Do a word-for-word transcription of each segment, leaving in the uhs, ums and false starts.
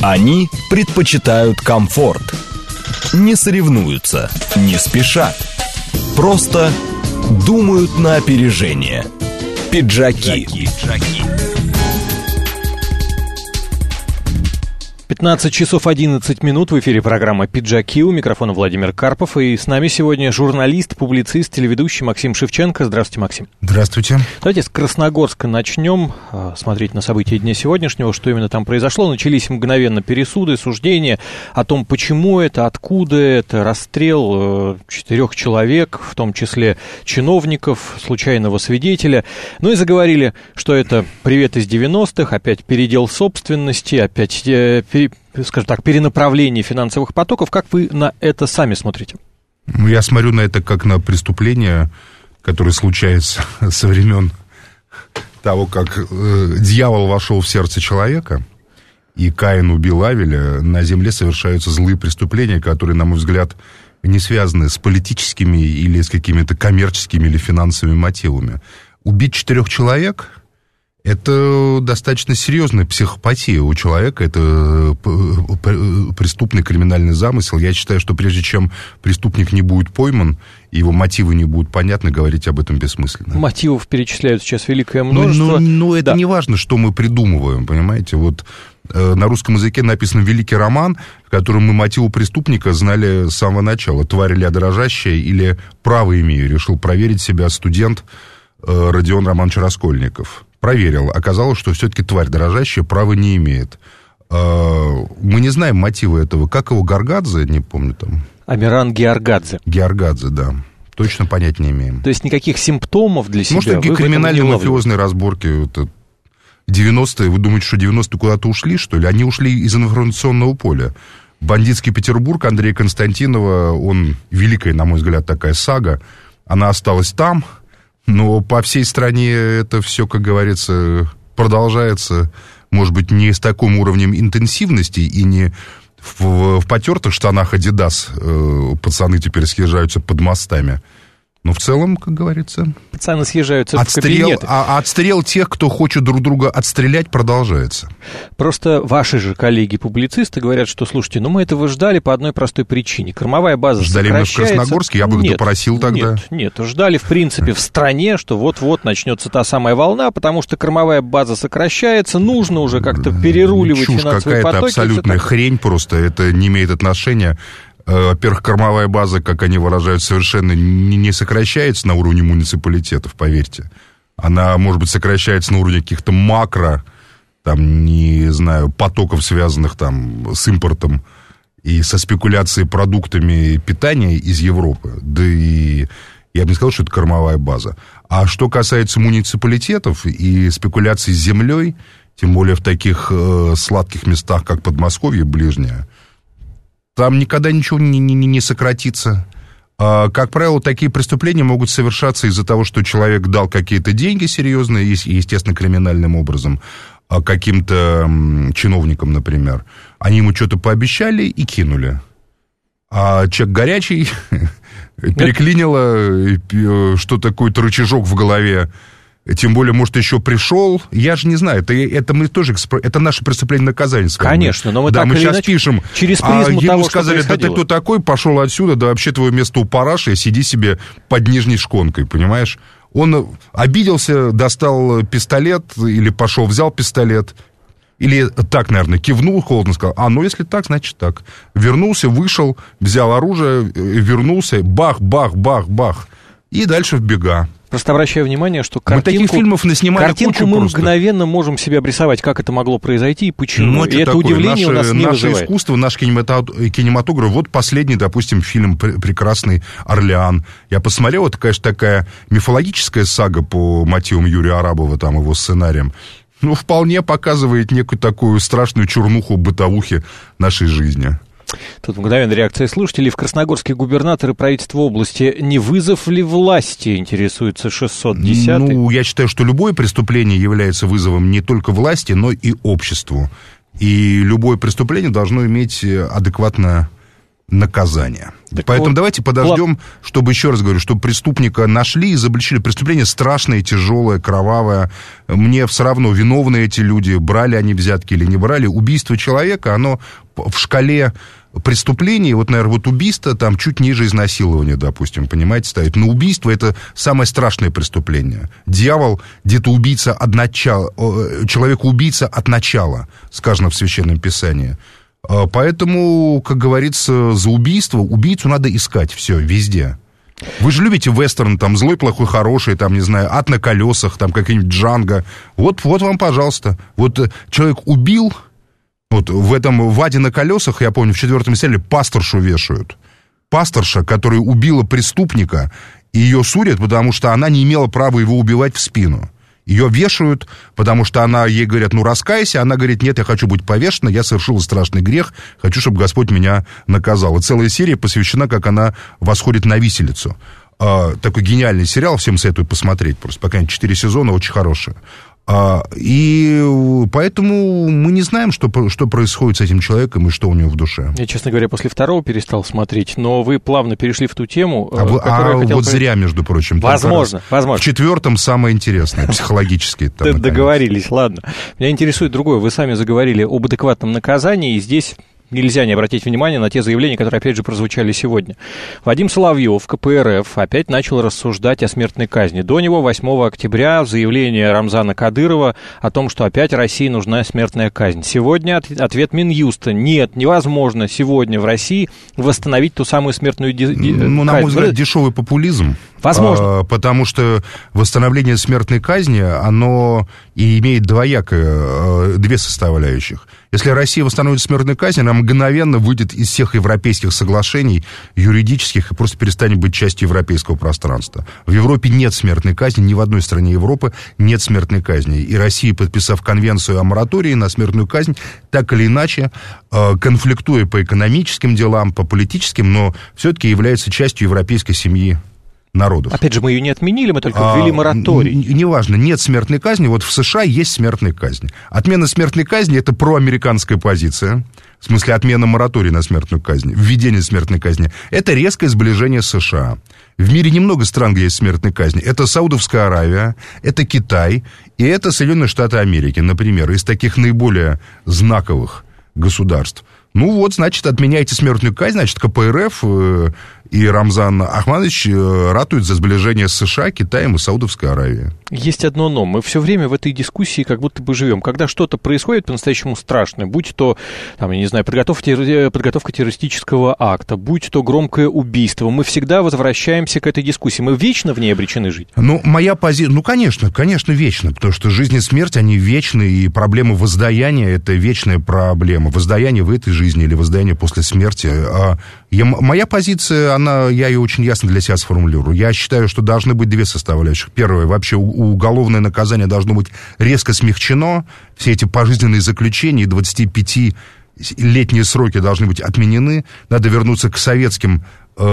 Они предпочитают комфорт. Не соревнуются, не спешат. Просто думают на опережение. Пиджаки. пятнадцать часов одиннадцать минут, в эфире программа «Пиджаки», у микрофона Владимир Карпов, и с нами сегодня журналист, публицист, телеведущий Максим Шевченко. Здравствуйте, Максим. Здравствуйте. Давайте с Красногорска начнем, смотреть на события дня сегодняшнего, что именно там произошло. Начались мгновенно пересуды, суждения о том, почему это, откуда это, расстрел четырех человек, в том числе чиновников, случайного свидетеля. Ну и заговорили, что это привет из девяностых, опять передел собственности, опять скажем так, перенаправление финансовых потоков. Как вы на это сами смотрите? Я смотрю на это как на преступление, которое случается со времен того, как э, дьявол вошел в сердце человека, и Каин убил Авеля. На земле совершаются злые преступления, которые, на мой взгляд, не связаны с политическими или с какими-то коммерческими или финансовыми мотивами. Убить четырех человек — это достаточно серьезная психопатия у человека, это преступный криминальный замысел. Я считаю, что прежде чем преступник не будет пойман, его мотивы не будут понятны, говорить об этом бессмысленно. Мотивов перечисляют сейчас великое множество. Ну, ну, ну это да. не важно, что мы придумываем, понимаете. Вот э, на русском языке написан великий роман, в котором мы мотивы преступника знали с самого начала. Тварь ли я дрожащая или право имею, решил проверить себя студент э, Родион Романович Раскольников. Проверил. Оказалось, что все-таки тварь дорожащая права не имеет. Мы не знаем мотива этого. Как его, Гаргадзе, не помню там. Амиран Георгадзе. Георгадзе, да. Точно понять не имеем. То есть никаких симптомов для себя. Может, такие криминальные мафиозные разборки. Это девяностые. Вы думаете, что девяностые куда-то ушли, что ли? Они ушли из информационного поля. Бандитский Петербург Андрея Константинова, он великая, на мой взгляд, такая сага. Она осталась там. Но по всей стране это все, как говорится, продолжается, может быть, не с таким уровнем интенсивности и не в, в потертых штанах Adidas э, пацаны теперь съезжаются под мостами. Но в целом, как говорится... Пацаны съезжаются отстрел, в кабинеты. А отстрел тех, кто хочет друг друга отстрелять, продолжается. Просто ваши же коллеги-публицисты говорят, что, слушайте, ну мы этого ждали по одной простой причине. Кормовая база ждали сокращается. Ждали мы в Красногорске? Я бы их допросил тогда. Нет, нет, ждали, в принципе, в стране, что вот-вот начнется та самая волна, потому что кормовая база сокращается, нужно уже как-то переруливать Чушь финансовые какая-то, потоки. абсолютная хрень просто, это не имеет отношения. Во-первых, кормовая база, как они выражают, совершенно не сокращается на уровне муниципалитетов, поверьте. Она, может быть, сокращается на уровне каких-то макро, там, не знаю, потоков, связанных там с импортом и со спекуляцией продуктами питания из Европы. Да и я бы не сказал, что это кормовая база. А что касается муниципалитетов и спекуляций с землей, тем более в таких э, сладких местах, как Подмосковье ближнее, там никогда ничего не, не, не сократится. А, как правило, такие преступления могут совершаться из-за того, что человек дал какие-то деньги серьезные, естественно, криминальным образом, каким-то чиновникам, например. Они ему что-то пообещали и кинули. А человек горячий, переклинило, что такой-то рычажок в голове. Тем более, может, еще пришел. Я же не знаю, это, это мы тоже, это наше преступление наказания. Конечно, но мы да, так мы или сейчас иначе пишем. Через призму а того, ему сказали, что да ты кто такой, пошел отсюда, да вообще твое место у параши, сиди себе под нижней шконкой, понимаешь? Он обиделся, достал пистолет, или пошел, взял пистолет, или так, наверное, кивнул холодно, сказал, а, ну, если так, значит так. Вернулся, вышел, взял оружие, вернулся, бах, бах, бах, бах, и дальше в бега. Просто обращаю внимание, что картинку, мы таких фильмов наснимали картинку кучу мы просто. Мгновенно можем себе обрисовать, как это могло произойти и почему. Ну, и это такое, удивление наше, у нас не наше вызывает. Искусство, наш кинематограф. Вот последний, допустим, фильм «Прекрасный Орлеан». Я посмотрел, это, конечно, такая мифологическая сага по мотивам Юрия Арабова, там, его сценарием. Ну, вполне показывает некую такую страшную чернуху бытовухи нашей жизни. Тут мгновенная реакция слушателей. В Красногорске губернатор и правительство области не вызов ли власти, интересуется шестьсот десятый. Ну, я считаю, что любое преступление является вызовом не только власти, но и обществу. И любое преступление должно иметь адекватное наказания. Так Поэтому вот, давайте подождем, чтобы, еще раз говорю, чтобы преступника нашли и изобличили. Преступление страшное, тяжелое, кровавое. Мне все равно, виновны эти люди, брали они взятки или не брали. Убийство человека, оно в шкале преступлений, вот, наверное, вот убийство там чуть ниже изнасилования, допустим, понимаете, стоит. Но убийство — это самое страшное преступление. Дьявол где-то убийца от начала, человека-убийца от начала, сказано в Священном Писании. Поэтому, как говорится, за убийство убийцу надо искать все, везде. Вы же любите вестерн, там, злой, плохой, хороший, там, не знаю, ад на колесах, там, какой-нибудь Джанго. Вот, вот вам, пожалуйста. Вот человек убил, вот в этом, в аде на колесах, я помню, в четвертом сериале пасторшу вешают. Пасторша, которая убила преступника, и ее судят, потому что она не имела права его убивать в спину. Ее вешают, потому что она, ей говорят, ну, раскайся. Она говорит, нет, я хочу быть повешена, я совершила страшный грех, хочу, чтобы Господь меня наказал. И целая серия посвящена, как она восходит на виселицу. А, такой гениальный сериал, всем советую посмотреть. Просто пока четыре сезона, очень хорошие. А, и поэтому мы не знаем, что, что происходит с этим человеком и что у него в душе. Я, честно говоря, после второго перестал смотреть, но вы плавно перешли в ту тему, а вы, которую а я хотел... вот зря, между прочим. Возможно, возможно. В четвертом самое интересное, психологически. Там, договорились, ладно. Меня интересует другое. Вы сами заговорили об адекватном наказании, и здесь... Нельзя не обратить внимание на те заявления, которые, опять же, прозвучали сегодня. Вадим Соловьев, ка пэ эр эф, опять начал рассуждать о смертной казни. До него восьмого октября заявление Рамзана Кадырова о том, что опять России нужна смертная казнь. Сегодня ответ Минюста. Нет, невозможно сегодня в России восстановить ту самую смертную ди- ди- ну, казнь. На мой взгляд, дешевый популизм. Возможно. А, потому что восстановление смертной казни, оно и имеет двоякое, две составляющих. Если Россия восстановит смертную казнь, она мгновенно выйдет из всех европейских соглашений юридических и просто перестанет быть частью европейского пространства. В Европе нет смертной казни, ни в одной стране Европы нет смертной казни. И Россия, подписав конвенцию о моратории на смертную казнь, так или иначе, конфликтуя по экономическим делам, по политическим, но все-таки является частью европейской семьи народов. Опять же, мы ее не отменили, мы только ввели а, мораторий. Неважно, нет смертной казни. Вот в США есть смертная казнь. Отмена смертной казни — это проамериканская позиция. В смысле, отмена моратория на смертную казнь. Введение смертной казни. Это резкое сближение с США. В мире немного стран, где есть смертная казнь. Это Саудовская Аравия, это Китай и это Соединенные Штаты Америки, например, из таких наиболее знаковых государств. Ну вот, значит, отменяйте смертную казнь, значит, ка пэ эр эф и Рамзан Ахмадович ратуют за сближение с США, Китаем и Саудовской Аравией. Есть одно но. Мы все время в этой дискуссии как будто бы живем. Когда что-то происходит по-настоящему страшное, будь то, там, я не знаю, подготовка, подготовка террористического акта, будь то громкое убийство, мы всегда возвращаемся к этой дискуссии. Мы вечно в ней обречены жить. Ну, моя позиция... Ну, конечно, конечно, вечно. Потому что жизнь и смерть, они вечны, и проблема воздаяния — это вечная проблема. Воздаяние в этой жизни или воздаяние после смерти. Я, моя позиция, она, я ее очень ясно для себя сформулирую. Я считаю, что должны быть две составляющих. Первое, вообще уголовное наказание должно быть резко смягчено. Все эти пожизненные заключения, двадцатипятилетние сроки должны быть отменены. Надо вернуться к советским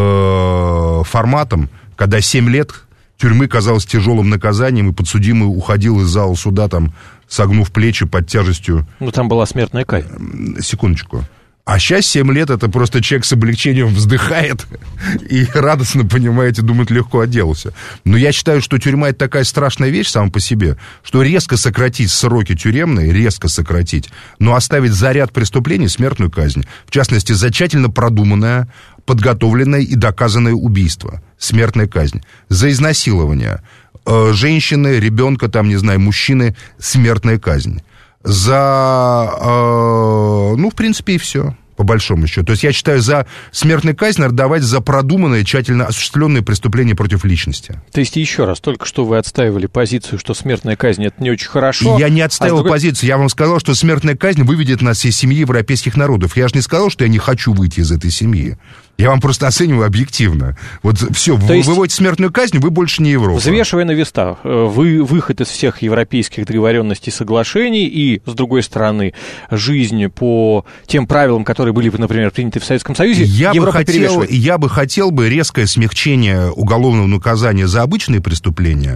э, форматам, когда семь лет тюрьмы казалось тяжелым наказанием, и подсудимый уходил из зала суда, там, согнув плечи под тяжестью... Ну, там была смертная казнь. Секундочку. А сейчас семь лет, это просто человек с облегчением вздыхает и радостно, понимаете, думает, легко отделался. Но я считаю, что тюрьма — это такая страшная вещь сама по себе, что резко сократить сроки тюремные, резко сократить, но оставить за ряд преступлений смертную казнь. В частности, за тщательно продуманное, подготовленное и доказанное убийство. Смертная казнь. За изнасилование. Э, женщины, ребенка, там, не знаю, мужчины, смертная казнь. За, э, ну, в принципе, и все, по большому счету. То есть я считаю, за смертную казнь надо давать за продуманное, тщательно осуществленное преступление против личности. То есть, еще раз, только что вы отстаивали позицию, что смертная казнь — это не очень хорошо. Я не отстаивал а другой... позицию, я вам сказал, что смертная казнь выведет нас из семьи европейских народов. Я же не сказал, что я не хочу выйти из этой семьи. Я вам просто оцениваю объективно. Вот все, вы есть, выводите смертную казнь, вы больше не Европа. Взвешивая на весах, вы выход из всех европейских договоренностей и соглашений, и, с другой стороны, жизнь по тем правилам, которые были, например, приняты в Советском Союзе, я бы хотел, я бы хотел бы резкое смягчение уголовного наказания за обычные преступления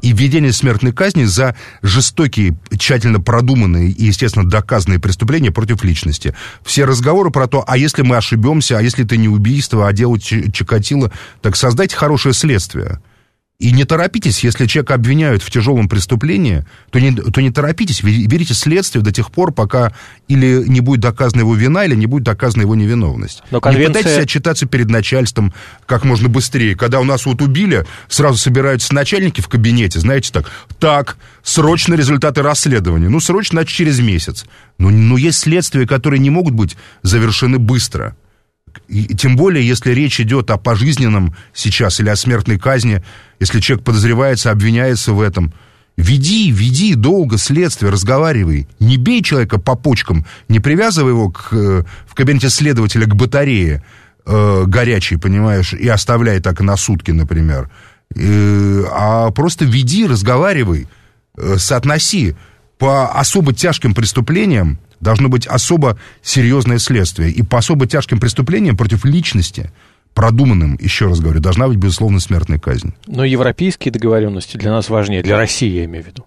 и введение смертной казни за жестокие, тщательно продуманные и, естественно, доказанные преступления против личности. Все разговоры про то, а если мы ошибемся, а если это не убийство, а дело Чикатило, так создайте хорошее следствие. И не торопитесь, если человека обвиняют в тяжелом преступлении, то не, то не торопитесь, берите следствие до тех пор, пока или не будет доказана его вина, или не будет доказана его невиновность. Но конвенция... Не пытайтесь отчитаться перед начальством как можно быстрее. Когда у нас вот убили, сразу собираются начальники в кабинете, знаете, так, так, срочно результаты расследования. Ну, срочно, значит, через месяц. Но, но есть следствия, которые не могут быть завершены быстро. И тем более, если речь идет о пожизненном сейчас или о смертной казни, если человек подозревается, обвиняется в этом, веди, веди долго следствие, разговаривай. Не бей человека по почкам, не привязывай его к, в кабинете следователя к батарее э, горячей, понимаешь, и оставляй так на сутки, например. Э, а просто веди, разговаривай, э, соотноси. По особо тяжким преступлениям должно быть особо серьезное следствие. И по особо тяжким преступлениям против личности, продуманным, еще раз говорю, должна быть, безусловно, смертная казнь. Но европейские договоренности для нас важнее, для России, я имею в виду.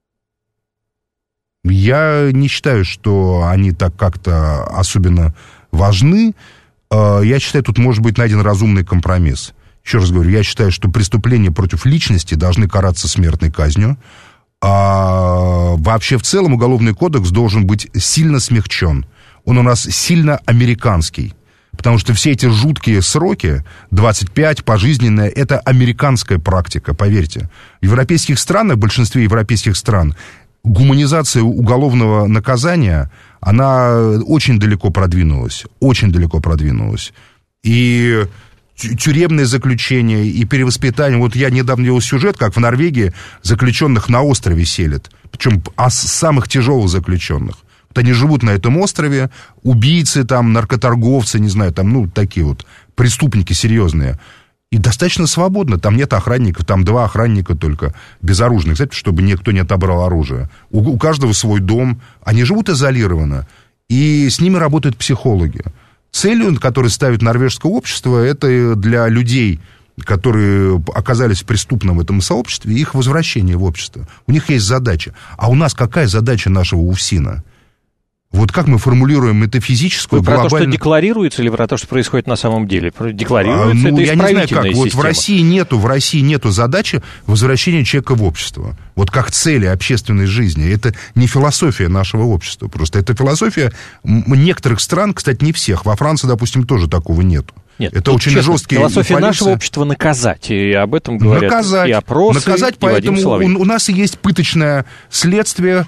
Я не считаю, что они так как-то особенно важны. Я считаю, тут может быть найден разумный компромисс. Еще раз говорю, я считаю, что преступления против личности должны караться смертной казнью. А вообще в целом Уголовный кодекс должен быть сильно смягчен. Он у нас сильно американский. Потому что все эти жуткие сроки, двадцать пять, пожизненное, это американская практика, поверьте. В европейских странах, в большинстве европейских стран, гуманизация уголовного наказания, она очень далеко продвинулась. Очень далеко продвинулась. И тюремное заключение и перевоспитание. Вот я недавно делал сюжет, как в Норвегии заключенных на острове селят. Причем самых тяжелых заключенных. Вот они живут на этом острове, убийцы там, наркоторговцы, не знаю, там, ну, такие вот преступники серьезные. И достаточно свободно. Там нет охранников, там два охранника только безоружных, кстати, чтобы никто не отобрал оружие. У, у каждого свой дом. Они живут изолированно. И с ними работают психологи. Целью, которую ставит норвежское общество, это для людей, которые оказались в преступном этом сообществе, их возвращение в общество. У них есть задача. А у нас какая задача нашего УФСИНа? Вот как мы формулируем метафизическую, Вы про глобальную... то, что декларируется, или про то, что происходит на самом деле? Декларируется, а, ну, это я не знаю как. Вот система. в России нету, в России нету задачи возвращения человека в общество. Вот как цели общественной жизни. Это не философия нашего общества. Просто это философия некоторых стран, кстати, не всех. Во Франции, допустим, тоже такого нету. Нет, это очень честно, жесткие... Философия полиция. нашего общества наказать, и об этом говорят наказать, и опросы, наказать, и поэтому Вадим Соловьев. у, у нас и есть пыточное следствие,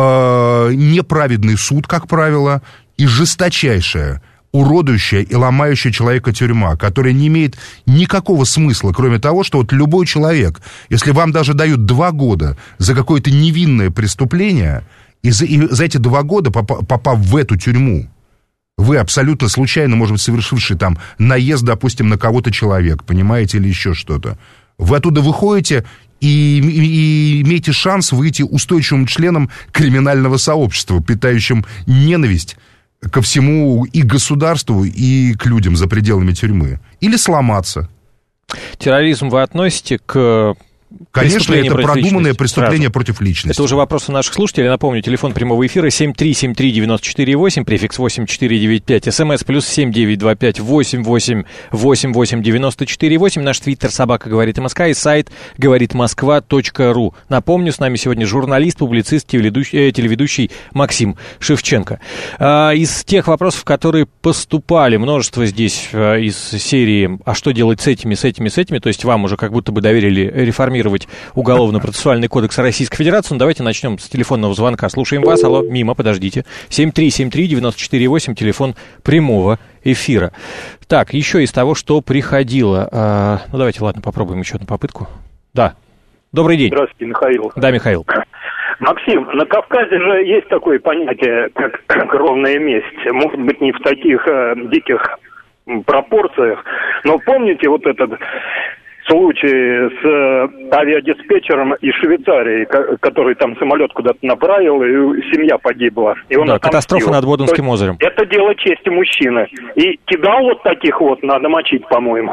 э, неправедный суд, как правило, и жесточайшая, уродующая и ломающая человека тюрьма, которая не имеет никакого смысла, кроме того, что вот любой человек, если вам даже дают два года за какое-то невинное преступление, и за, и за эти два года, попав, попав в эту тюрьму, вы абсолютно случайно, может быть, совершивший там наезд, допустим, на кого-то человек, понимаете, или еще что-то, вы оттуда выходите и, и, и имеете шанс выйти устойчивым членом криминального сообщества, питающим ненависть ко всему и государству, и к людям за пределами тюрьмы. Или сломаться. Терроризм вы относите к... Конечно, это продуманное личности. преступление Сразу. против личности. Это уже вопросы наших слушателей. Напомню, телефон прямого эфира семь три семь три девять четыре восемь, префикс восемь четыре девять пять, смс плюс семь девять два пять восемь восемь восемь восемь девяносто четыре восемь, наш твиттер собака говорит МСК и сайт говорит москва точка ру. Напомню, с нами сегодня журналист, публицист, телеведущий, э, телеведущий Максим Шевченко. А, из тех вопросов, которые поступали, множество здесь а, из серии «А что делать с этими, с этими, с этими?», то есть вам уже как будто бы доверили реформировать Уголовно-процессуальный кодекс Российской Федерации. Ну, давайте начнем с телефонного звонка. Слушаем вас. Алло, мимо, подождите. семь три семь три девять четыре восемь, телефон прямого эфира. Так, еще из того, что приходило. А, ну, давайте, ладно, попробуем еще одну попытку. Да. Добрый день. Здравствуйте, Михаил. Да, Михаил. Максим, на Кавказе же есть такое понятие, как кровная месть. Может быть, не в таких э, диких пропорциях, но помните вот этот... случай с э, авиадиспетчером из Швейцарии, ко- который там самолет куда-то направил, и семья погибла. И он да, катастрофа над Боденским озером. Это дело чести мужчины. И кидал вот таких вот надо мочить, по-моему.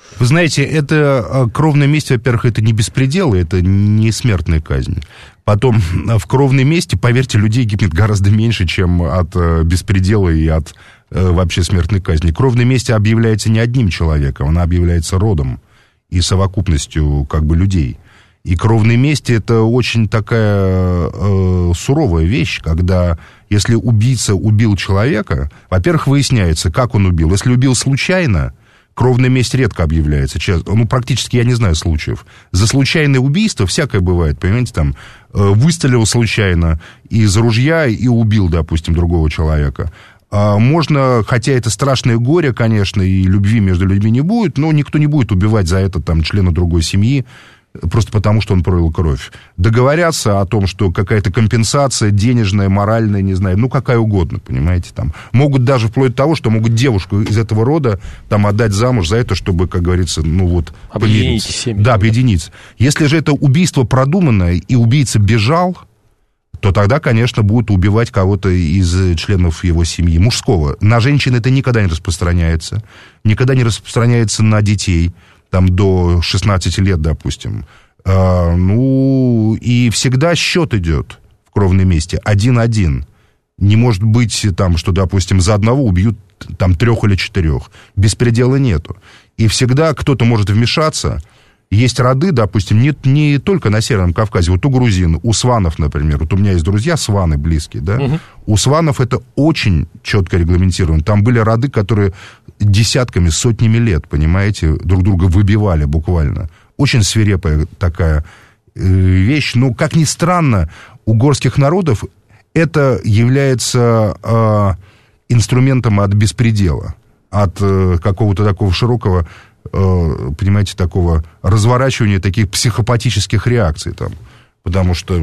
Вы знаете, это кровная месть, во-первых, это не беспредел, это не смертная казнь. Потом в кровной мести, поверьте, людей гибнет гораздо меньше, чем от беспредела и от вообще смертной казни. Кровная месть объявляется не одним человеком, она объявляется родом и совокупностью как бы людей. И кровная месть — это очень такая э, суровая вещь, когда если убийца убил человека, во-первых, выясняется, как он убил. Если убил случайно, кровная месть редко объявляется. Ну, практически я не знаю случаев. За случайное убийство всякое бывает, понимаете, там, э, выстрелил случайно из ружья и убил, допустим, другого человека. А можно, хотя это страшное горе, конечно, и любви между людьми не будет, но никто не будет убивать за это там члена другой семьи, просто потому, что он пролил кровь. Договорятся о том, что какая-то компенсация денежная, моральная, не знаю, ну, какая угодно, понимаете, там. Могут даже вплоть до того, что могут девушку из этого рода там отдать замуж за это, чтобы, как говорится, ну, вот... Объединить семьи. Да, объединиться. Если же это убийство продуманное, и убийца бежал, то тогда, конечно, будут убивать кого-то из членов его семьи, мужского. На женщин это никогда не распространяется, никогда не распространяется на детей, там, до шестнадцати лет, допустим. А, ну, и всегда счет идет в кровной мести один-один. Не может быть, там, что, допустим, за одного убьют там трех или четырех. Беспредела нету. И всегда кто-то может вмешаться. Есть роды, допустим, не, не только на Северном Кавказе. Вот у грузин, у сванов, например. Вот у меня есть друзья сваны близкие, да. Угу. У сванов это очень четко регламентировано. Там были роды, которые десятками, сотнями лет, понимаете, друг друга выбивали буквально. Очень свирепая такая э, вещь. Но, как ни странно, у горских народов это является э, инструментом от беспредела, от э, какого-то такого широкого, э, понимаете, такого разворачивания таких психопатических реакций там. Потому что,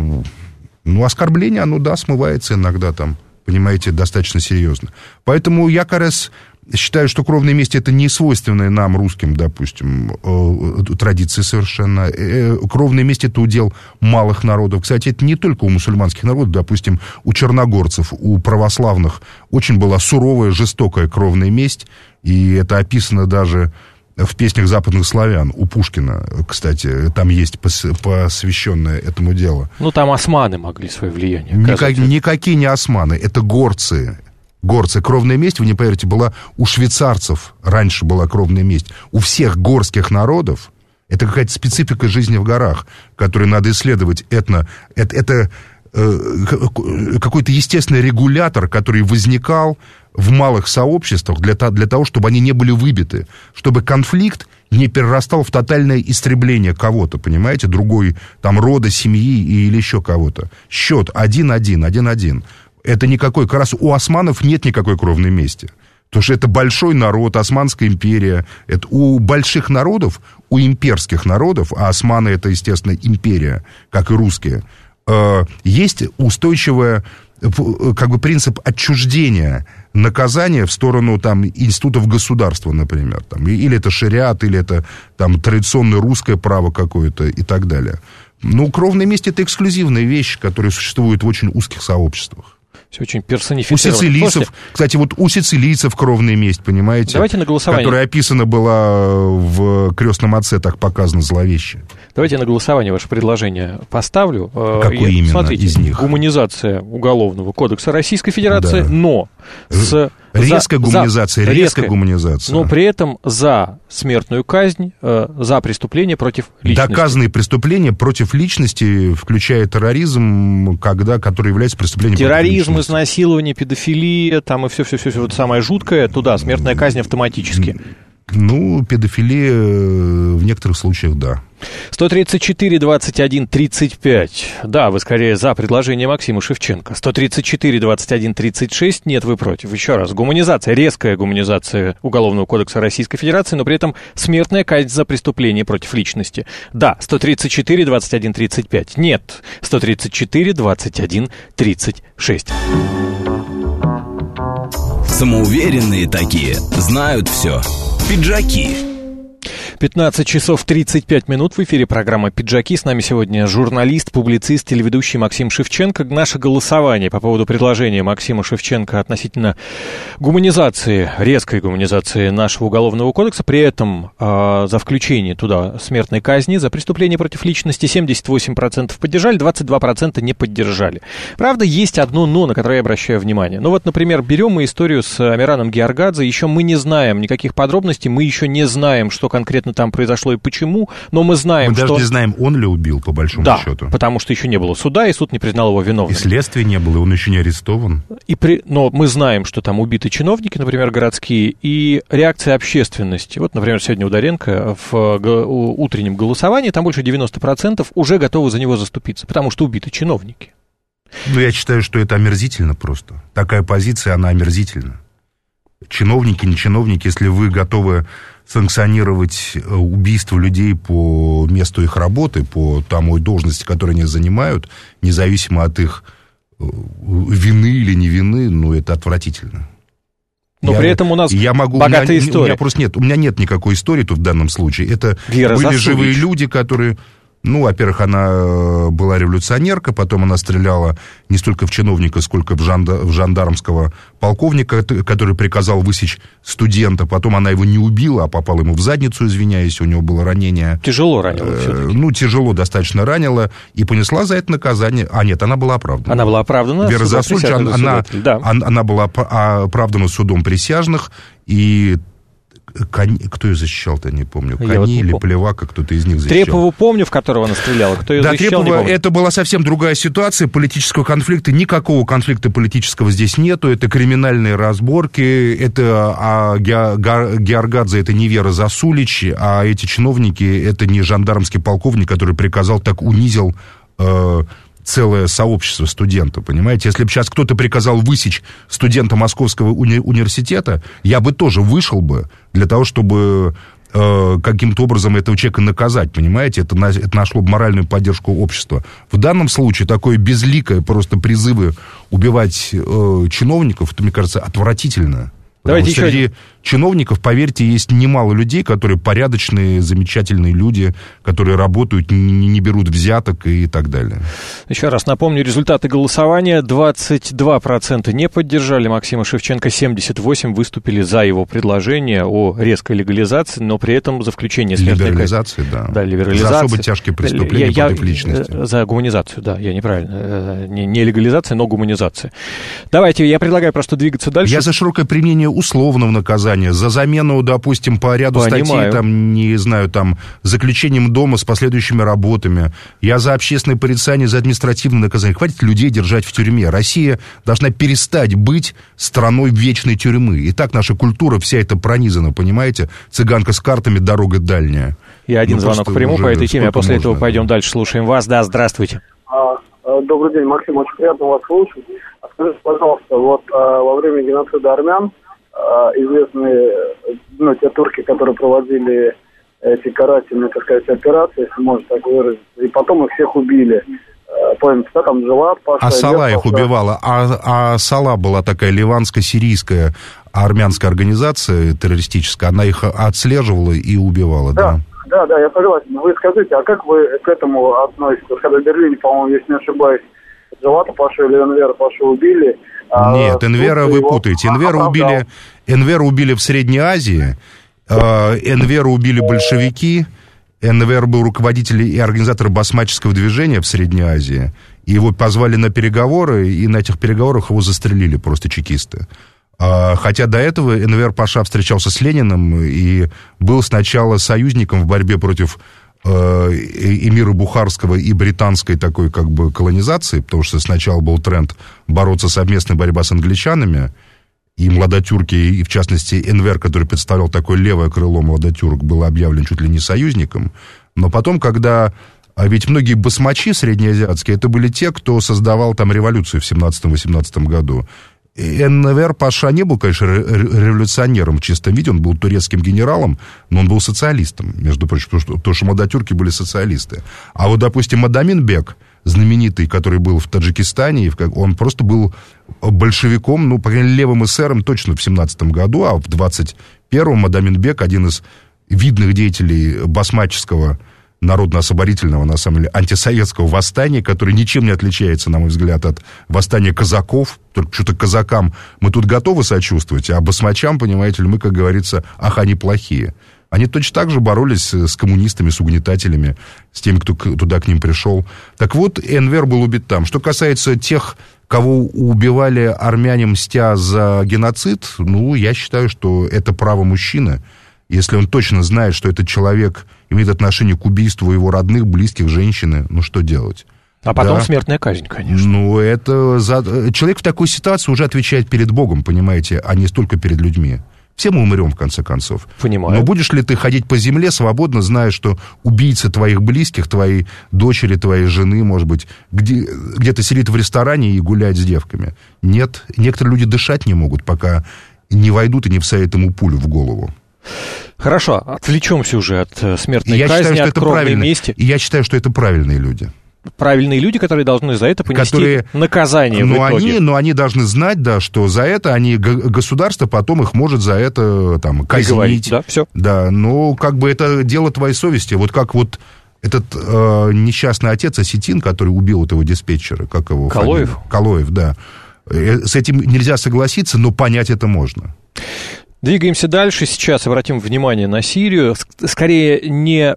ну, оскорбление, оно, да, смывается иногда там, понимаете, достаточно серьезно. Поэтому я, как раз, считаю, что кровная месть — это не свойственная нам, русским, допустим, э, традиции совершенно. Э, кровная месть — это удел малых народов. Кстати, это не только у мусульманских народов, допустим, у черногорцев, у православных очень была суровая, жестокая кровная месть, и это описано даже в песнях западных славян. У Пушкина, кстати, там есть посвященное этому делу. Ну, там османы могли свое влияние оказать. Никак, никакие не османы, это горцы. Горцы. Кровная месть, вы не поверите, была у швейцарцев. Раньше была кровная месть. У всех горских народов. Это какая-то специфика жизни в горах, которую надо исследовать. Этно, это это э, какой-то естественный регулятор, который возникал в малых сообществах для, для того, чтобы они не были выбиты. Чтобы конфликт не перерастал в тотальное истребление кого-то, понимаете? Другой там рода, семьи или еще кого-то. Счет один-один, один-один. Это никакой, как раз у османов нет никакой кровной мести. Потому что это большой народ, Османская империя. Это у больших народов, у имперских народов, а османы — это, естественно, империя, как и русские, э, есть устойчивый как бы принцип отчуждения наказания в сторону там институтов государства, например. Там, или это шариат, или это там традиционное русское право какое-то и так далее. Но кровная месть — это эксклюзивная вещь, которая существует в очень узких сообществах. Все очень персонифицировано. У сицилийцев, Слушайте, кстати, вот у сицилийцев кровная месть, понимаете? Давайте на голосование. Которая описана была в «Крестном отце», так показано зловеще. Давайте на голосование ваше предложение поставлю. Какое И, именно смотрите, из них? Гуманизация Уголовного кодекса Российской Федерации, да. но с... Резкая за, гуманизация, за, резкая гуманизация. Но при этом за смертную казнь, за преступление против личности. Доказанные преступления против личности, включая терроризм, когда, который является преступлением терроризм, против личности. изнасилование, педофилия, там и все-все-все, вот самое жуткое, туда смертная казнь автоматически. Ну, педофилия в некоторых случаях, да. сто тридцать четыре двадцать один тридцать пять. Да, вы скорее за предложение Максима Шевченко. сто тридцать четыре двадцать один тридцать шесть. Нет, вы против. Еще раз. Гуманизация, резкая гуманизация Уголовного кодекса Российской Федерации, но при этом смертная казнь за преступление против личности. Да, сто тридцать четыре двадцать один тридцать пять. Нет, сто тридцать четыре двадцать один тридцать шесть. Самоуверенные такие, знают все. Пиджаки. пятнадцать часов тридцать пять минут, в эфире программа «Пиджаки». С нами сегодня журналист, публицист, телеведущий Максим Шевченко. Наше голосование по поводу предложения Максима Шевченко относительно гуманизации, резкой гуманизации нашего Уголовного кодекса, при этом э, за включение туда смертной казни за преступление против личности семьдесят восемь процентов поддержали, двадцать два процента не поддержали. Правда, есть одно «но», на которое я обращаю внимание. Ну вот, например, берем мы историю с Амираном Георгадзе, еще мы не знаем никаких подробностей, мы еще не знаем, что конкретно там произошло и почему, но мы знаем, мы что... Мы даже не знаем, он ли убил, по большому да, счету. потому что еще не было суда, и суд не признал его виновным. И следствия не было, и он еще не арестован. И при... Но мы знаем, что там убиты чиновники, например, городские, и реакция общественности. Вот, например, сегодня Удоренко в г... утреннем голосовании, там больше девяносто процентов уже готовы за него заступиться, потому что убиты чиновники. Ну, я считаю, что это омерзительно просто. Такая позиция, она омерзительна. Чиновники, не чиновники, если вы готовы санкционировать убийство людей по месту их работы, по тому должности, которую они занимают, независимо от их вины или не вины, ну, это отвратительно. Но я, при этом у нас я могу, богатая у меня, история. У меня просто нет, у меня нет никакой истории тут в данном случае. Это Вера были Засулич. Живые люди, которые... Ну, во-первых, она была революционерка, потом она стреляла не столько в чиновника, сколько в, жандар, в жандармского полковника, который приказал высечь студента. Потом она его не убила, а попала ему в задницу, извиняюсь, у него было ранение. Тяжело ранила все-таки. Ну, тяжело достаточно ранила, и понесла за это наказание. А, нет, она была оправдана. Она была оправдана. Вера Засулич, она, она, да. она, она была оправдана судом присяжных, и... Кони... Кто ее защищал-то, не помню. Кони вот не или помню. Плевака, кто-то из них защищал. Трепову помню, в которого она стреляла. Кто ее да, защищал, Трепова, не помню. Это была совсем другая ситуация политического конфликта. Никакого конфликта политического здесь нету. Это криминальные разборки. Это а, Георгадзе, это не Вера Засулич, а эти чиновники, это не жандармский полковник, который приказал, так унизил... Э, целое сообщество студентов, понимаете? Если бы сейчас кто-то приказал высечь студента Московского уни- университета, я бы тоже вышел бы для того, чтобы э, каким-то образом этого человека наказать, понимаете? Это, на, это нашло бы моральную поддержку общества. В данном случае такое безликое просто призывы убивать э, чиновников, это, мне кажется, отвратительно. Давайте среди еще... чиновников, поверьте, есть немало людей, которые порядочные, замечательные люди, которые работают, не, не берут взяток и так далее. Еще раз напомню, результаты голосования. двадцать два процента не поддержали Максима Шевченко, семьдесят восемь процентов выступили за его предложение о резкой легализации, но при этом за включение смертной казни. Либерализации, да. Да, либерализации. За особо тяжкие преступления я, против я, личности. За гуманизацию, да, я неправильно. Не, не легализация, но гуманизация. Давайте, я предлагаю просто двигаться дальше. Я за широкое применение условного наказания, за замену, допустим, по ряду Понимаю. статей, там, не знаю, там, заключением дома с последующими работами. Я за общественное порицание, за административное наказание. Хватит людей держать в тюрьме. Россия должна перестать быть страной вечной тюрьмы. И так наша культура вся эта пронизана, понимаете? Цыганка с картами, дорога дальняя. И один ну, звонок приму по этой теме, а после можно, этого пойдем да. дальше, слушаем вас. Да, здравствуйте. Добрый день, Максим, очень приятно вас слушать. Скажите, пожалуйста, вот во время геноцида армян известные, ну, те турки, которые проводили эти карательные, так сказать, операции, если можно так выразиться, и потом их всех убили. Помните, да, там Джавад Паша... А Сала их убивала, а, а Сала была такая ливанско-сирийская армянская организация террористическая, она их отслеживала и убивала, да? Да, да, да, я согласен. Вы скажите, а как вы к этому относитесь? Когда в Берлине, по-моему, если не ошибаюсь, Джавата Пашу или Энвера Пашу убили... Нет, Энвера вы путаете. Энвера убили, Энвера убили в Средней Азии, Энвера убили большевики, Энвер был руководителем и организатором басмаческого движения в Средней Азии, и его позвали на переговоры, и на этих переговорах его застрелили просто чекисты. Хотя до этого Энвер Паша встречался с Лениным и был сначала союзником в борьбе против эмира Бухарского и британской такой как бы колонизации, потому что сначала был тренд бороться совместная борьба с англичанами, и младотюрки, и в частности Энвер, который представлял такое левое крыло младотюрок, был объявлен чуть ли не союзником. Но потом, когда... А ведь многие басмачи среднеазиатские, это были те, кто создавал там революцию в семнадцатом-восемнадцатом году. Энвер Паша не был, конечно, революционером в чистом виде, он был турецким генералом, но он был социалистом, между прочим, потому что, потому что младотюрки были социалисты. А вот, допустим, Мадамин Бек, знаменитый, который был в Таджикистане, он просто был большевиком, ну, по крайней мере, левым эсером точно в семнадцатом году, а в двадцать первом Мадамин Бек, один из видных деятелей басмаческого народно-освободительного, на самом деле, антисоветского восстания, которое ничем не отличается, на мой взгляд, от восстания казаков. Только что-то казакам мы тут готовы сочувствовать, а басмачам, понимаете ли, мы, как говорится, ах, они плохие. Они точно так же боролись с коммунистами, с угнетателями, с теми, кто туда к ним пришел. Так вот, Энвер был убит там. Что касается тех, кого убивали армяне, мстя за геноцид, ну, я считаю, что это право мужчины. Если он точно знает, что этот человек имеет отношение к убийству его родных, близких, женщины, ну, что делать? А потом да. смертная казнь, конечно. Ну, это... За... Человек в такой ситуации уже отвечает перед Богом, понимаете, а не столько перед людьми. Все мы умрем, в конце концов. Понимаю. Но будешь ли ты ходить по земле свободно, зная, что убийца твоих близких, твоей дочери, твоей жены, может быть, где, где-то сидит в ресторане и гуляет с девками? Нет. Некоторые люди дышать не могут, пока не войдут и не всадят ему пулю в голову. Хорошо, отвлечемся уже от смертной я казни, считаю, что от это кровной правильно. мести. И я считаю, что это правильные люди. Правильные люди, которые должны за это понести которые, наказание но в итоге. Они, но они должны знать, да, что за это они, государство потом их может за это там казнить. Да, все. Да, но как бы это дело твоей совести. Вот как вот этот э, несчастный отец Осетин, который убил этого диспетчера, как его Калоев? фамилия? Калоев, да. С этим нельзя согласиться, но понять это можно. Двигаемся дальше. Сейчас обратим внимание на Сирию. Скорее не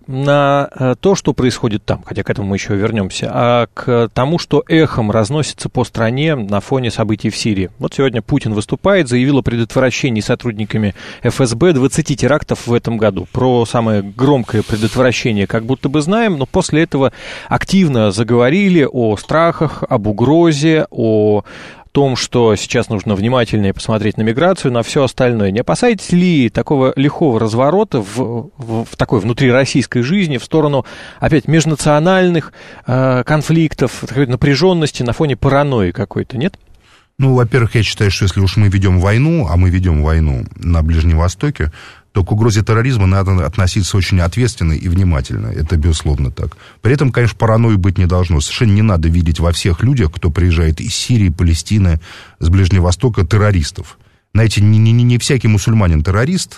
на то, что происходит там, хотя к этому мы еще вернемся, а к тому, что эхом разносится по стране на фоне событий в Сирии. Вот сегодня Путин выступает, заявил о предотвращении сотрудниками эф эс бэ двадцати терактов в этом году. Про самое громкое предотвращение как будто бы знаем, но после этого активно заговорили о страхах, об угрозе, о том, что сейчас нужно внимательнее посмотреть на миграцию, на все остальное. Не опасаетесь ли такого лихого разворота в, в, в такой внутрироссийской жизни в сторону, опять, межнациональных э, конфликтов, такой напряженности на фоне паранойи какой-то, нет? Ну, во-первых, я считаю, что если уж мы ведем войну, а мы ведем войну на Ближнем Востоке, то к угрозе терроризма надо относиться очень ответственно и внимательно. Это безусловно так. При этом, конечно, паранойи быть не должно. Совершенно не надо видеть во всех людях, кто приезжает из Сирии, Палестины, с Ближнего Востока, террористов. Знаете, не, не, не всякий мусульманин террорист,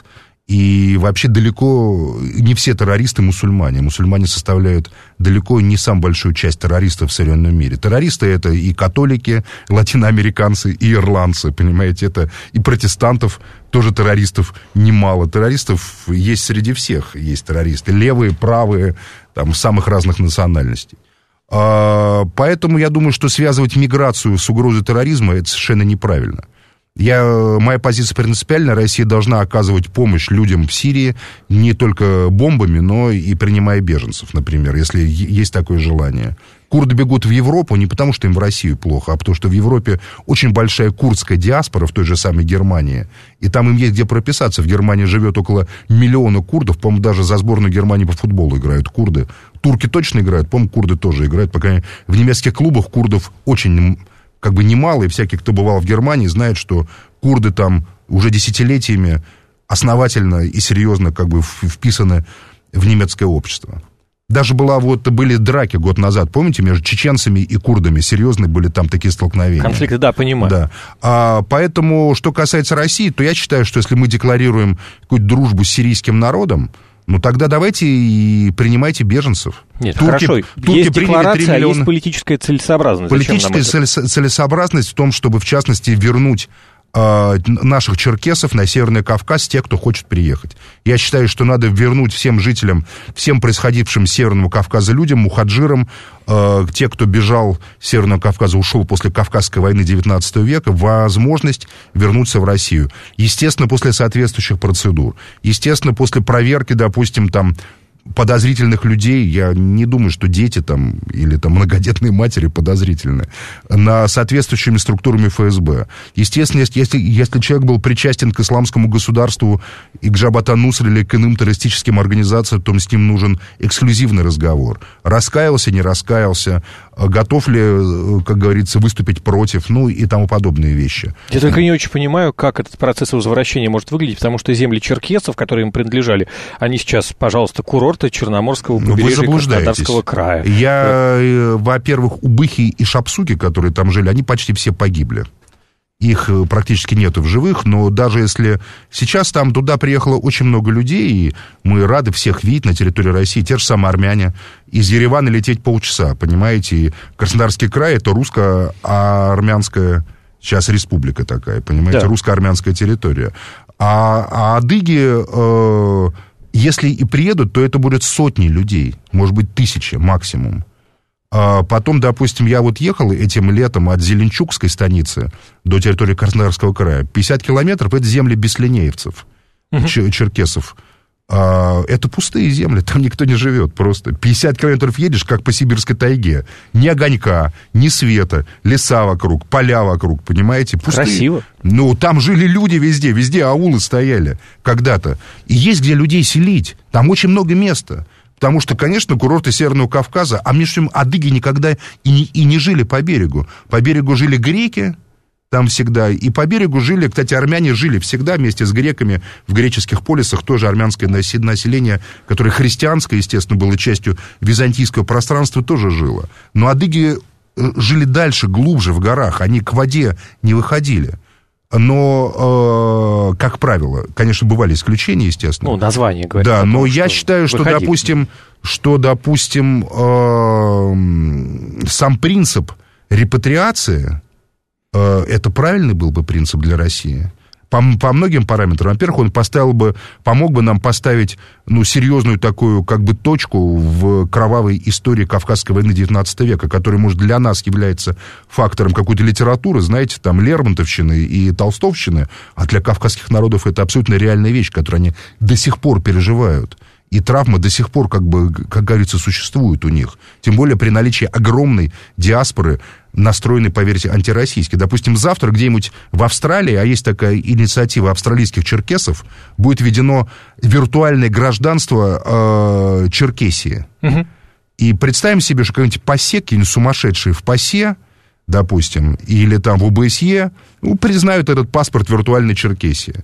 и вообще далеко не все террористы мусульмане. Мусульмане составляют далеко не самую большую часть террористов в современном мире. Террористы — это и католики, латиноамериканцы, и ирландцы, понимаете, это и протестантов, тоже террористов немало. Террористов есть среди всех, есть террористы. Левые, правые, там, самых разных национальностей. Поэтому я думаю, что связывать миграцию с угрозой терроризма — это совершенно неправильно. Я, моя позиция принципиальная. Россия должна оказывать помощь людям в Сирии не только бомбами, но и принимая беженцев, например, если есть такое желание. Курды бегут в Европу не потому, что им в Россию плохо, а потому, что в Европе очень большая курдская диаспора в той же самой Германии, и там им есть где прописаться. В Германии живет около миллиона курдов, по-моему, даже за сборную Германии по футболу играют курды. Турки точно играют, по-моему, курды тоже играют, пока в немецких клубах курдов очень... как бы немало, и всякий, кто бывал в Германии, знает, что курды там уже десятилетиями основательно и серьезно как бы вписаны в немецкое общество. Даже была вот, были драки год назад, помните, между чеченцами и курдами, серьезные были там такие столкновения. Конфликты, да, понимаю. Да. А, поэтому, что касается России, то я считаю, что если мы декларируем какую-то дружбу с сирийским народом, ну, тогда давайте и принимайте беженцев. Нет, турки, хорошо, турки есть декларация, а есть политическая целесообразность. Политическая целесообразность в том, чтобы, в частности, вернуть э, наших черкесов на Северный Кавказ, тех, кто хочет приехать. Я считаю, что надо вернуть всем жителям, всем происходившим с Северного Кавказа людям, мухаджирам, э, те, кто бежал с Северного Кавказа, ушел после Кавказской войны девятнадцатого века, возможность вернуться в Россию. Естественно, после соответствующих процедур. Естественно, после проверки, допустим, там, подозрительных людей, я не думаю, что дети там или там многодетные матери подозрительны, на соответствующими структурами эф эс бэ. Естественно, если, если человек был причастен к исламскому государству и к Джабhat ан-Нуср или к иным террористическим организациям, то с ним нужен эксклюзивный разговор. Раскаялся, не раскаялся, готов ли, как говорится, выступить против, ну и тому подобные вещи. Я только не очень понимаю, как этот процесс возвращения может выглядеть, потому что земли черкесов, которые им принадлежали, они сейчас, пожалуйста, курорты Черноморского побережья Краснодарского края. Я, во-первых, убыхи и шапсуки, которые там жили, они почти все погибли. их практически нету в живых, но даже если сейчас там туда приехало очень много людей, и мы рады всех видеть на территории России, те же самые армяне, из Еревана лететь полчаса, понимаете, и Краснодарский край — это русско-армянская сейчас республика такая, понимаете, да. Русско-армянская территория. А, а адыги, э, если и приедут, то это будет сотни людей, может быть, тысячи максимум. А потом, допустим, я вот ехал этим летом от Зеленчукской станицы до территории Краснодарского края. пятьдесят километров — это земли беслинеевцев, uh-huh. чер- черкесов. А, это пустые земли, там никто не живет просто. пятьдесят километров едешь, как по сибирской тайге. Ни огонька, ни света, леса вокруг, поля вокруг, понимаете? Пустые. Красиво. Ну, там жили люди везде, везде аулы стояли когда-то. И есть где людей селить, там очень много места. Потому что, конечно, курорты Северного Кавказа, а между тем адыги никогда и не, и не жили по берегу. По берегу жили греки, там всегда, и по берегу жили, кстати, армяне жили всегда вместе с греками в греческих полисах, тоже армянское население, которое христианское, естественно, было частью византийского пространства, тоже жило. Но адыги жили дальше, глубже в горах, они к воде не выходили. Но, э, как правило, конечно, бывали исключения, естественно. Ну, название говорит. Да, том, но я считаю, что, выходить. допустим, что, допустим, э, сам принцип репатриации, э, это правильный был бы принцип для России. По, по многим параметрам. Во-первых, он поставил бы, помог бы нам поставить, ну, серьезную такую, как бы, точку в кровавой истории Кавказской войны девятнадцатого века, которая, может, для нас является фактором какой-то литературы, знаете, там, Лермонтовщины и Толстовщины, а для кавказских народов это абсолютно реальная вещь, которую они до сих пор переживают. И травмы до сих пор, как бы, как говорится, существуют у них. Тем более при наличии огромной диаспоры, настроенной, поверьте, антироссийски. Допустим, завтра где-нибудь в Австралии, а есть такая инициатива австралийских черкесов, будет введено виртуальное гражданство э, Черкесии. Угу. И представим себе, что какой-нибудь ПАСЕ, какие-нибудь сумасшедшие в ПАСЕ, допустим, или там в ОБСЕ, ну, признают этот паспорт виртуальной Черкесии.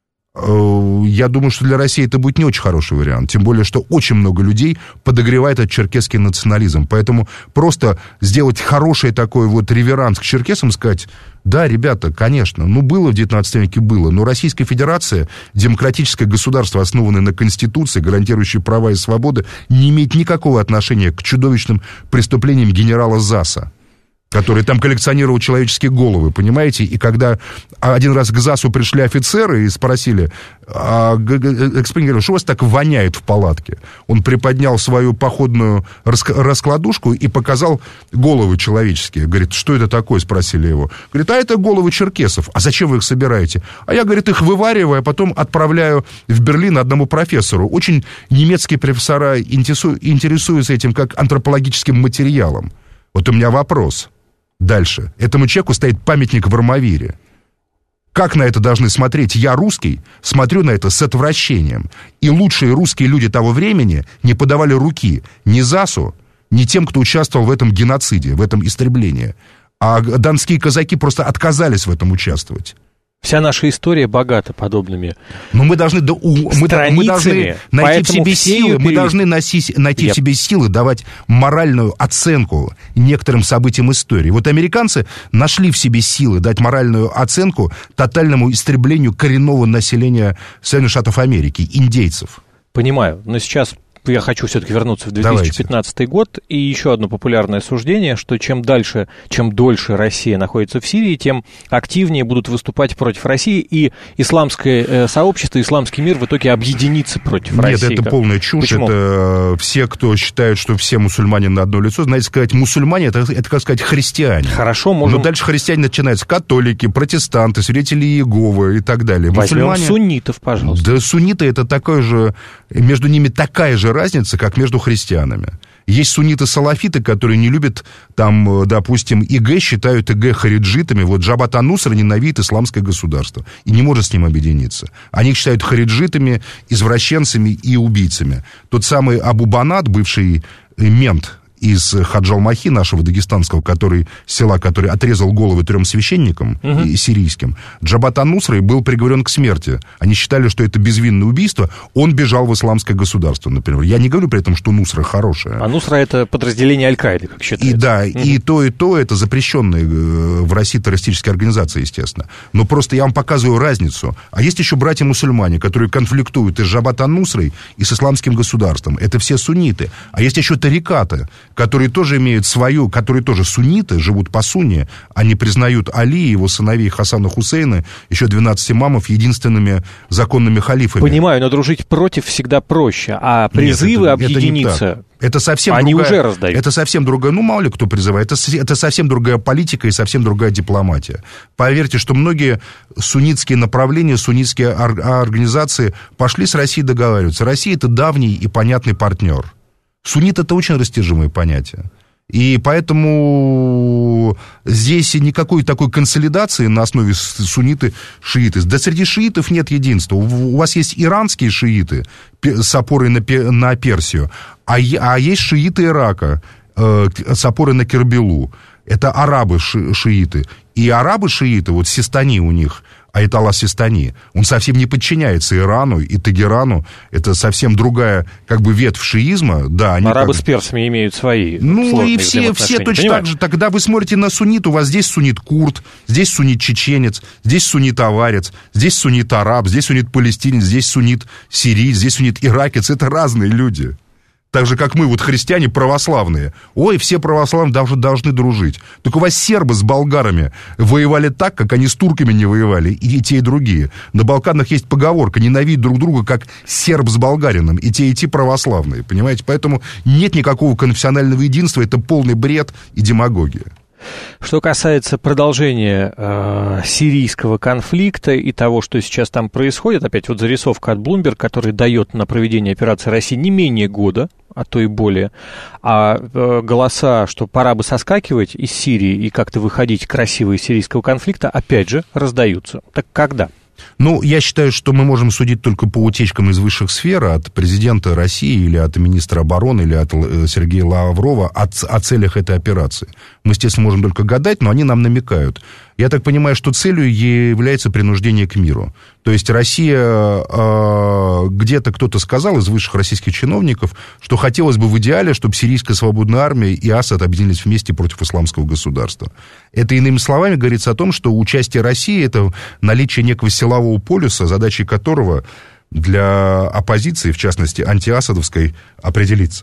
Я думаю, что для России это будет не очень хороший вариант. Тем более, что очень много людей подогревает этот черкесский национализм. Поэтому просто сделать хороший такой вот реверанс к черкесам, сказать: да, ребята, конечно, ну было в девятнадцатом веке, было, но Российская Федерация, демократическое государство, основанное на Конституции, гарантирующее права и свободы, не имеет никакого отношения к чудовищным преступлениям генерала Заса, который там коллекционировал человеческие головы, понимаете? И когда один раз к ЗАСу пришли офицеры и спросили: а, господин, что у вас так воняет в палатке? Он приподнял свою походную раскладушку и показал головы человеческие. Говорит: что это такое? Спросили его. Говорит: а это головы черкесов. А зачем вы их собираете? А я, говорит, их вывариваю, а потом отправляю в Берлин одному профессору. Очень немецкие профессора интересуются этим как антропологическим материалом. Вот у меня вопрос. Дальше. Этому человеку стоит памятник в Армавире. Как на это должны смотреть? Я, русский, смотрю на это с отвращением. И лучшие русские люди того времени не подавали руки ни ЗАСу, ни тем, кто участвовал в этом геноциде, в этом истреблении. А донские казаки просто отказались в этом участвовать. Вся наша история богата подобными. Но мы должны, мы, мы должны найти в себе силы, пере... мы должны носить, найти Я... в себе силы давать моральную оценку некоторым событиям истории. Вот американцы нашли в себе силы дать моральную оценку тотальному истреблению коренного населения Соединенных Штатов Америки, индейцев. Понимаю, но сейчас я хочу все-таки вернуться в две тысячи пятнадцатый Давайте. год. И еще одно популярное суждение, что чем дальше, чем дольше Россия находится в Сирии, тем активнее будут выступать против России, и исламское э, сообщество, исламский мир в итоге объединится против Нет, России. Нет, это полная чушь. Почему? Это все, кто считает, что все мусульмане на одно лицо. Знаете, сказать мусульмане, это, это как сказать христиане. Хорошо, можем... Но дальше христиане начинаются: католики, протестанты, свидетели Иеговы и так далее. Возьмем мусульмане... суннитов, пожалуйста. Да, сунниты — это такое же... Между ними такая же разница, как между христианами. Есть сунниты-салафиты, которые не любят, там, допустим, ИГ, считают ИГ хариджитами. Вот Джабат ан-Нусра ненавидит исламское государство и не может с ним объединиться. Они их считают хариджитами, извращенцами и убийцами. Тот самый Абу Банат, бывший мент из Хаджалмахи, нашего дагестанского, который, села, который отрезал головы трем священникам uh-huh. и, сирийским, Джабат ан-Нусра был приговорен к смерти. Они считали, что это безвинное убийство. Он бежал в исламское государство, например. Я не говорю при этом, что Нусра хорошая. А Нусра — это подразделение Аль-Каиды, как считается. И да, uh-huh. и то, и то это запрещенные в России террористические организации, естественно. Но просто я вам показываю разницу. А есть еще братья-мусульмане, которые конфликтуют и с Джабат ан-Нусрой, и с исламским государством. Это все сунниты. А есть еще тарикаты, которые тоже имеют свою, которые тоже сунниты, живут по сунне, они признают Али и его сыновей Хасана Хусейна, еще двенадцать имамов, единственными законными халифами. Понимаю, но дружить против всегда проще, а призывы Нет, это, объединиться... Это Это совсем Они другая, уже раздают. Это совсем другая, ну, мало ли кто призывает, это, это совсем другая политика и совсем другая дипломатия. Поверьте, что многие суннитские направления, суннитские организации пошли с Россией договариваться. Россия — это давний и понятный партнер. Суннит — это очень растяжимое понятие. И поэтому здесь никакой такой консолидации на основе сунниты-шииты. Да среди шиитов нет единства. У вас есть иранские шииты с опорой на, на Персию, а, а есть шииты Ирака э, с опорой на Кербелу. Это арабы-шииты. И арабы-шииты, вот Систани у них, Аятолла Систани, он совсем не подчиняется Ирану и Тегерану. Это совсем другая, как бы, ветвь шиизма. Да, они арабы как... с персами имеют свои Ну, и все, все точно Понимаете? Так же. Тогда вы смотрите на суннит, у вас здесь суннит-курд, здесь суннит-чеченец, здесь суннит-аварец, здесь суннит-араб, здесь суннит-палестинец, здесь суннит-сирийц, здесь суннит-иракец. Это разные люди. Так же, как мы, вот христиане православные. Ой, все православные должны, должны дружить. Так у вас сербы с болгарами воевали так, как они с турками не воевали, и те, и другие. На Балканах есть поговорка: ненавидеть друг друга, как серб с болгарином, и те, и те православные, понимаете? Поэтому нет никакого конфессионального единства, это полный бред и демагогия. Что касается продолжения э, сирийского конфликта и того, что сейчас там происходит, опять вот зарисовка от Bloomberg, который дает на проведение операции России не менее года, а то и более, а э, голоса, что пора бы соскакивать из Сирии и как-то выходить красиво из сирийского конфликта, опять же, раздаются. Так когда? Ну, я считаю, что мы можем судить только по утечкам из высших сфер от президента России или от министра обороны, или от Сергея Лаврова о, о целях этой операции. Мы, естественно, можем только гадать, но они нам намекают. Я так понимаю, что целью является принуждение к миру. То есть Россия, э, где-то кто-то сказал из высших российских чиновников, что хотелось бы в идеале, чтобы сирийская свободная армия и Асад объединились вместе против исламского государства. Это, иными словами, говорится о том, что участие России — это наличие некого силового полюса, задачей которого для оппозиции, в частности антиасадовской, определиться.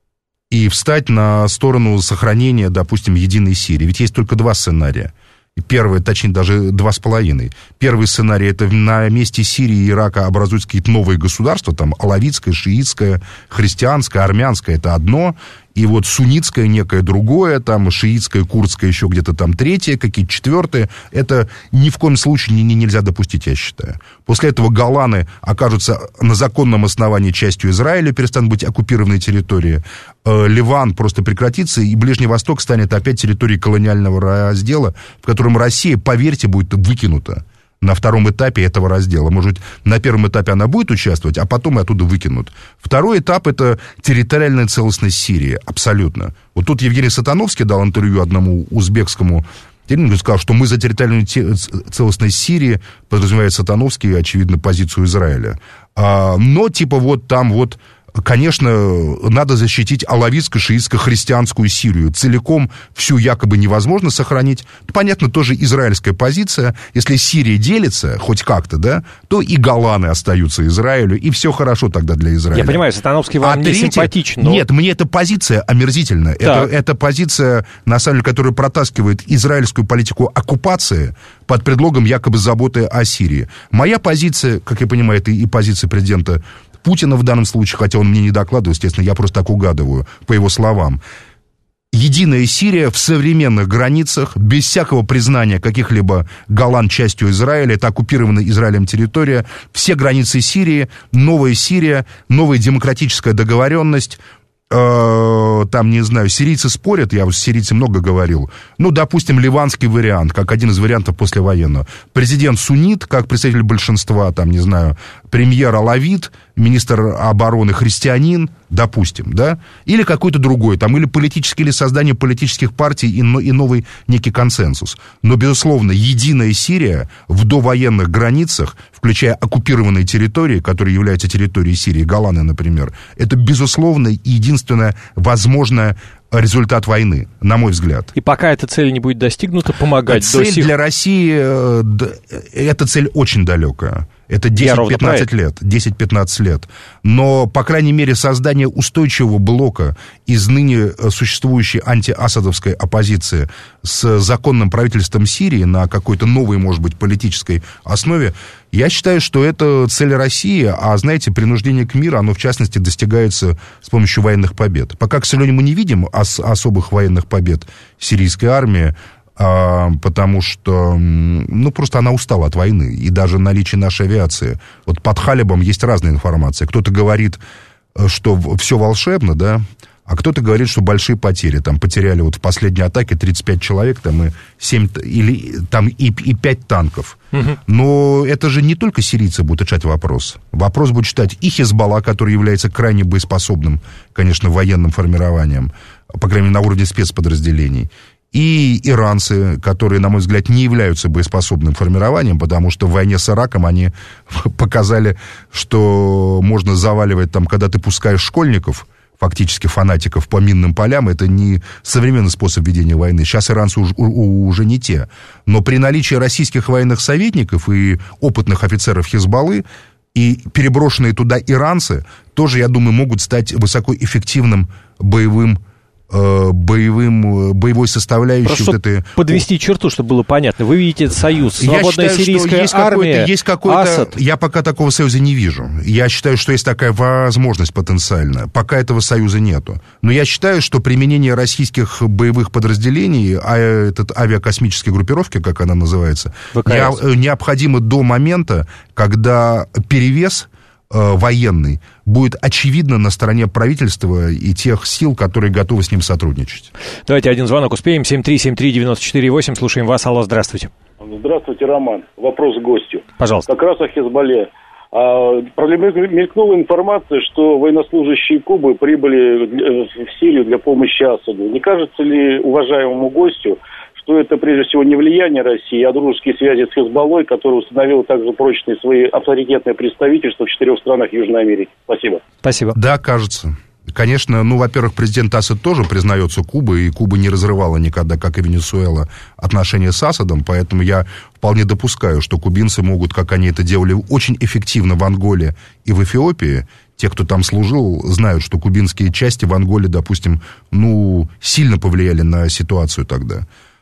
И встать на сторону сохранения, допустим, единой Сирии. Ведь есть только два сценария. Первый, точнее, даже два с половиной. Первый сценарий — это на месте Сирии и Ирака образуются какие-то новые государства, там алавитское, шиитское, христианское, армянское — это одно, и вот суннитское некое другое, там шиитское, курдское еще где-то там третье, какие-то четвертые. Это ни в коем случае не, не, нельзя допустить, я считаю. После этого Голаны окажутся на законном основании частью Израиля, перестанут быть оккупированной территорией. Э, Ливан просто прекратится, и Ближний Восток станет опять территорией колониального раздела, в котором Россия, поверьте, будет выкинута на втором этапе этого раздела. Может быть, на первом этапе она будет участвовать, а потом и оттуда выкинут. Второй этап — это территориальная целостность Сирии. Абсолютно. Вот тут Евгений Сатановский дал интервью одному узбекскому телеканалу, сказал, что мы за территориальную целостность Сирии, подразумевает Сатановский, очевидно, позицию Израиля. А, но типа вот там вот, конечно, надо защитить алавитско-шиитско-христианскую Сирию. Целиком всю якобы невозможно сохранить. Понятно, тоже израильская позиция. Если Сирия делится хоть как-то, да, то и Голаны остаются Израилю, и все хорошо тогда для Израиля. Я понимаю, Сатановский вам а не третье... симпатичен. Но... Нет, мне эта позиция омерзительна. Это, это позиция, на самом деле, которая протаскивает израильскую политику оккупации под предлогом якобы заботы о Сирии. Моя позиция, как я понимаю, это и позиция президента Путина в данном случае, хотя он мне не докладывает, естественно, я просто так угадываю, по его словам. Единая Сирия в современных границах, без всякого признания каких-либо Голан частью Израиля, это оккупированная Израилем территория, все границы Сирии, новая Сирия, новая демократическая договоренность. Там, не знаю, сирийцы спорят, я с сирийцами много говорил. Ну, допустим, ливанский вариант, как один из вариантов послевоенного. Президент суннит, как представитель большинства, там, не знаю, премьер алавит, министр обороны христианин, допустим, да, или какой-то другой, там, или политический, или создание политических партий и, и новый некий консенсус. Но, безусловно, единая Сирия в довоенных границах, включая оккупированные территории, которые являются территорией Сирии, Голланы, например, это, безусловно, единственное возможное результат войны, на мой взгляд. И пока эта цель не будет достигнута, помогать цель до сих... для России, эта цель очень далекая. Это десять-пятнадцать лет, десять-пятнадцать лет. Но, по крайней мере, создание устойчивого блока из ныне существующей антиасадовской оппозиции с законным правительством Сирии на какой-то новой, может быть, политической основе, я считаю, что это цель России, а, знаете, принуждение к миру, оно, в частности, достигается с помощью военных побед. Пока, к сожалению, мы не видим ос- особых военных побед сирийской армии, А, потому что, ну, просто она устала от войны. И даже наличие нашей авиации. Вот под Халебом есть разная информация. Кто-то говорит, что все волшебно, да, а кто-то говорит, что большие потери. Там потеряли вот в последней атаке тридцать пять человек, там и, семь, или, там и, и пять танков. Угу. Но это же не только сирийцы будут решать вопрос. Вопрос будет считать и Хизбалла, который является крайне боеспособным, конечно, военным формированием, по крайней мере, на уровне спецподразделений, и иранцы, которые, на мой взгляд, не являются боеспособным формированием, потому что в войне с Ираком они показали, что можно заваливать там, когда ты пускаешь школьников, фактически фанатиков, по минным полям, это не современный способ ведения войны. Сейчас иранцы уже, уже не те. Но при наличии российских военных советников и опытных офицеров Хизбаллы, и переброшенные туда иранцы, тоже, я думаю, могут стать высокоэффективным боевым боевым, боевой составляющей. Просто, вот этой... подвести черту, чтобы было понятно. Вы видите союз, свободная считаю, сирийская есть армия, есть какой-то... Асад. Я пока такого союза не вижу. Я считаю, что есть такая возможность потенциальная. Пока этого союза нету. Но я считаю, что применение российских боевых подразделений, а этот авиакосмические группировки, как она называется, не, необходимо до момента, когда перевес военный будет очевидно на стороне правительства и тех сил, которые готовы с ним сотрудничать. Давайте один звонок успеем. семь три семь три девять четыре восемь. Слушаем вас. Алло, здравствуйте. Здравствуйте, Роман. Вопрос к гостю. Пожалуйста. Как раз о Хизбалле. А, мелькнула информация, что военнослужащие Кубы прибыли в Сирию для помощи Асаду. Не кажется ли уважаемому гостю, что это, прежде всего, не влияние России, а дружеские связи с Хизбаллой, которая установила также прочные свои авторитетные представительства в четырех странах Южной Америки? Спасибо. Спасибо. Да, кажется. Конечно, ну, во-первых, президент Асад тоже признается Кубой, и Куба не разрывала никогда, как и Венесуэла, отношения с Асадом, поэтому я вполне допускаю, что кубинцы могут, как они это делали очень эффективно в Анголе и в Эфиопии. Те, кто там служил, знают, что кубинские части в Анголе, допустим, ну, сильно повлияли на ситуацию тогда.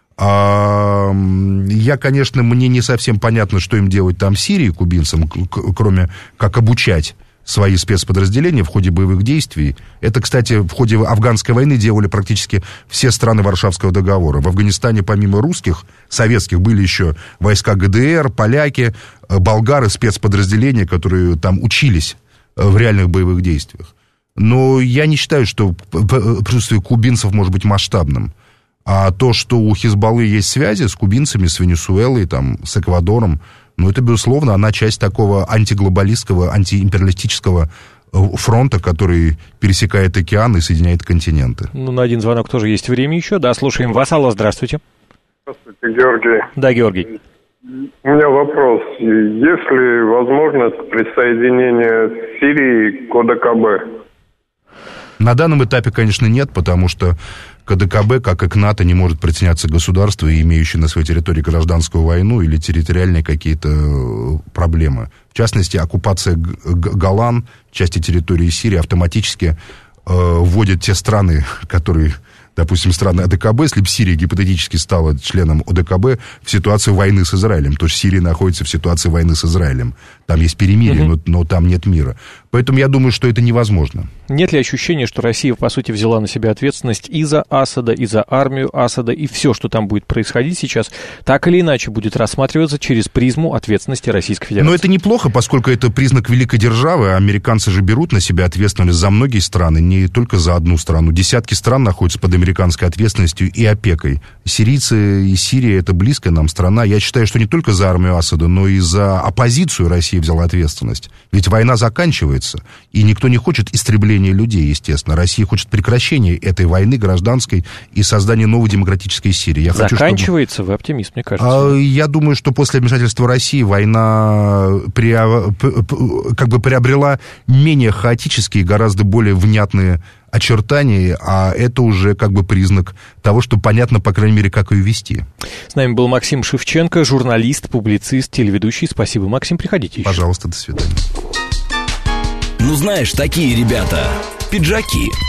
А, я, конечно, мне не совсем понятно, что им делать там в Сирии, кубинцам, кроме как обучать свои спецподразделения в ходе боевых действий. Это, кстати, в ходе афганской войны делали практически все страны Варшавского договора. В Афганистане, помимо русских, советских, были еще войска ГДР, поляки, болгары, спецподразделения, которые там учились в реальных боевых действиях. Но я не считаю, что присутствие кубинцев может быть масштабным. А то, что у Хизбаллы есть связи с кубинцами, с Венесуэлой, там, с Эквадором, ну, это, безусловно, она часть такого антиглобалистского, антиимпериалистического фронта, который пересекает океаны и соединяет континенты. Ну, на один звонок тоже есть время еще. Да, слушаем вас. Алло, здравствуйте. Здравствуйте, Георгий. Да, Георгий. У меня вопрос. Есть ли возможность присоединения Сирии к ОДКБ? На данном этапе, конечно, нет, потому что к ОДКБ, как и к НАТО, не может присоединяться государство, имеющее на своей территории гражданскую войну или территориальные какие-то проблемы. В частности, оккупация Голан, части территории Сирии, автоматически э, вводит те страны, которые, допустим, страны ОДКБ, если бы Сирия гипотетически стала членом ОДКБ, в ситуацию войны с Израилем. То есть Сирия находится в ситуации войны с Израилем. Там есть перемирие, угу. но, но там нет мира. Поэтому я думаю, что это невозможно. Нет ли ощущения, что Россия, по сути, взяла на себя ответственность и за Асада, и за армию Асада, и все, что там будет происходить сейчас, так или иначе будет рассматриваться через призму ответственности Российской Федерации? Но это неплохо, поскольку это признак великой державы. Американцы же берут на себя ответственность за многие страны, не только за одну страну. Десятки стран находятся под американской ответственностью и опекой. Сирийцы и Сирия — это близкая нам страна. Я считаю, что не только за армию Асада, но и за оппозицию Россия взяла ответственность. Ведь война заканчивается. заканчивается. И никто не хочет истребления людей, естественно. Россия хочет прекращения этой войны гражданской и создания новой демократической Сирии. Я Заканчивается? Хочу, чтобы... Вы оптимист, мне кажется. Я думаю, что после вмешательства России война как бы приобрела менее хаотические, гораздо более внятные очертания, а это уже как бы признак того, что понятно, по крайней мере, как ее вести. С нами был Максим Шевченко, журналист, публицист, телеведущий. Спасибо, Максим, приходите еще. Пожалуйста, до свидания. Ну, знаешь, такие ребята, пиджаки.